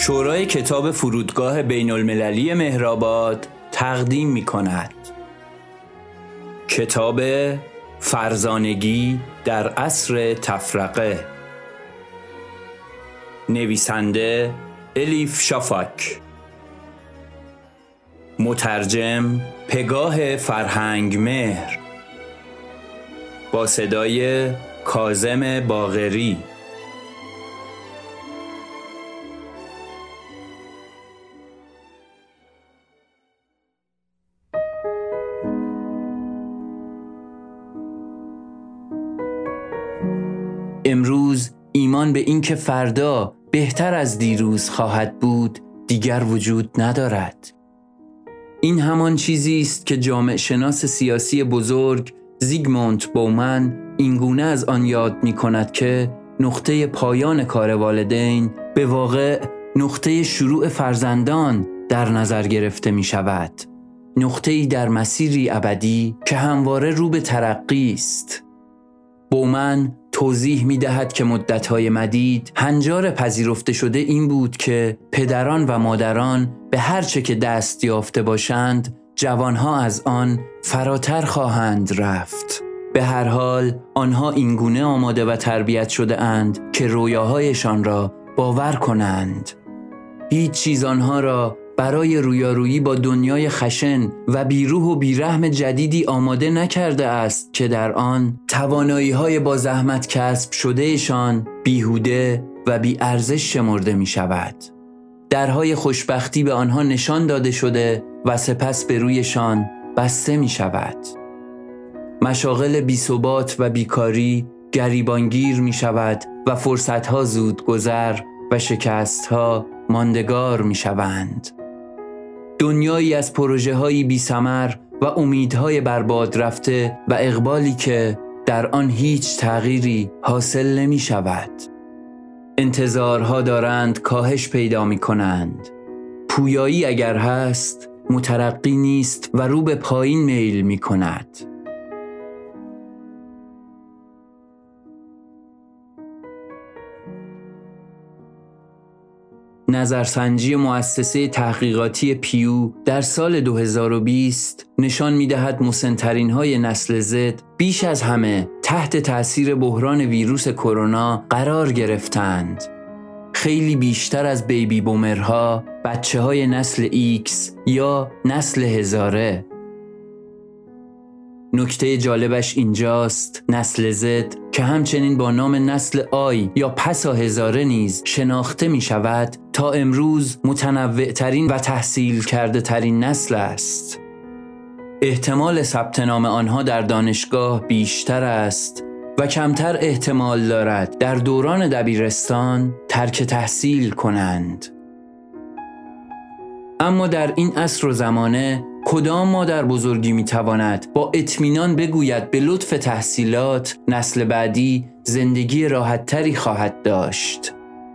شورای کتاب فرودگاه بین المللی مهرآباد تقدیم می کند کتاب فرزانگی در عصر تفرقه، نویسنده الیف شافاک، مترجم پگاه فرهنگ مهر، با صدای کاظم باقری. امروز ایمان به این که فردا بهتر از دیروز خواهد بود دیگر وجود ندارد. این همان چیزی است که جامعه شناس سیاسی بزرگ زیگموند بومن اینگونه از آن یاد می کند که نقطه پایان کار والدین به واقع نقطه شروع فرزندان در نظر گرفته می شود. نقطه‌ای در مسیری ابدی که همواره رو به ترقی است. بومن توضیح می دهد که مدت‌های مدید هنجار پذیرفته شده این بود که پدران و مادران به هر چه که دست یافته باشند جوانها از آن فراتر خواهند رفت. به هر حال آنها اینگونه آماده و تربیت شده اند که رویاهایشان را باور کنند. هیچ چیز آنها را برای رویارویی با دنیای خشن و بیروح و بیرحم جدیدی آماده نکرده است که در آن توانایی‌های با زحمت کسب شدهشان بیهوده و بی ارزش شمرده می شود. درهای خوشبختی به آنها نشان داده شده و سپس به رویشان بسته می شود. مشاغل بی‌ثبات و بیکاری گریبانگیر می شود و فرصتها زود گذر و شکستها ماندگار می شوند. دنیایی از پروژه‌های بی‌ثمر و امیدهای برباد رفته و اقبالی که در آن هیچ تغییری حاصل نمی شود. انتظارها دارند کاهش پیدا می کنند. پویایی اگر هست مترقی نیست و رو به پایین میل می کند. نظرسنجی مؤسسه تحقیقاتی پیو در سال 2020 نشان می‌دهد مسن‌ترین‌های نسل زد بیش از همه تحت تأثیر بحران ویروس کرونا قرار گرفتند. خیلی بیشتر از بیبی بومرها، بچه‌های نسل ایکس یا نسل هزاره. نکته جالبش اینجاست نسل زد که همچنین با نام نسل آی یا پسا هزاره نیز شناخته می شود تا امروز متنوع ترین و تحصیل کرده ترین نسل است. احتمال ثبت نام آنها در دانشگاه بیشتر است و کمتر احتمال دارد در دوران دبیرستان ترک تحصیل کنند. اما در این عصر و زمانه کدام مادر بزرگی میتواند با اطمینان بگوید به لطف تحصیلات نسل بعدی زندگی راحت تری خواهد داشت؟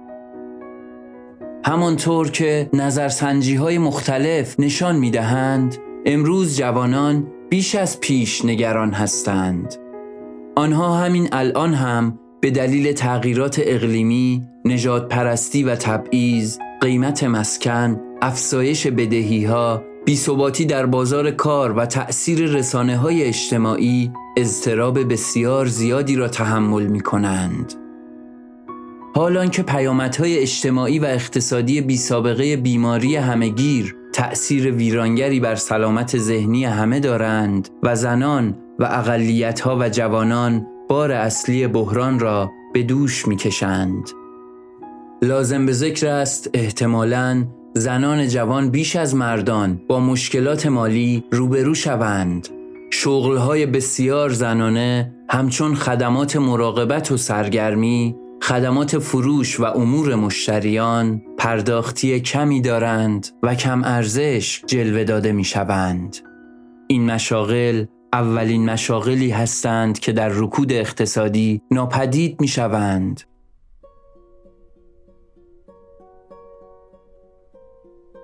همانطور که نظرسنجی های مختلف نشان میدهند امروز جوانان بیش از پیش نگران هستند. آنها همین الان هم به دلیل تغییرات اقلیمی، نژادپرستی و تبعیض، قیمت مسکن، افزایش بدهی‌ها، بی‌ثباتی در بازار کار و تأثیر رسانه‌های اجتماعی اضطراب بسیار زیادی را تحمل می‌کنند. حالان که پیامدهای اجتماعی و اقتصادی بی‌سابقه بیماری همه‌گیر تأثیر ویرانگری بر سلامت ذهنی همه دارند و زنان و اقلیت‌ها و جوانان بار اصلی بحران را به دوش می‌کشند. لازم به ذکر است احتمالاً زنان جوان بیش از مردان با مشکلات مالی روبرو شوند. شغل‌های بسیار زنانه همچون خدمات مراقبت و سرگرمی، خدمات فروش و امور مشتریان پرداختی کمی دارند و کم ارزش جلوه داده می‌شوند. این مشاغل اولین مشاغلی هستند که در رکود اقتصادی ناپدید می‌شوند.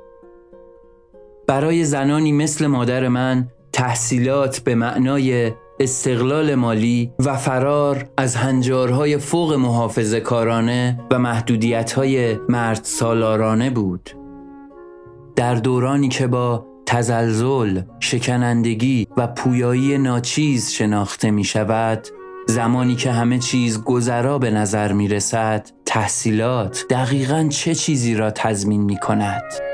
برای زنانی مثل مادر من تحصیلات به معنای استقلال مالی و فرار از هنجارهای فوق محافظه‌کارانه و محدودیت‌های مرد سالارانه بود. در دورانی که با تزلزل، شکنندگی و پویایی ناچیز شناخته می شود، زمانی که همه چیز گذرا به نظر می رسد، تحصیلات دقیقاً چه چیزی را تضمین می کند؟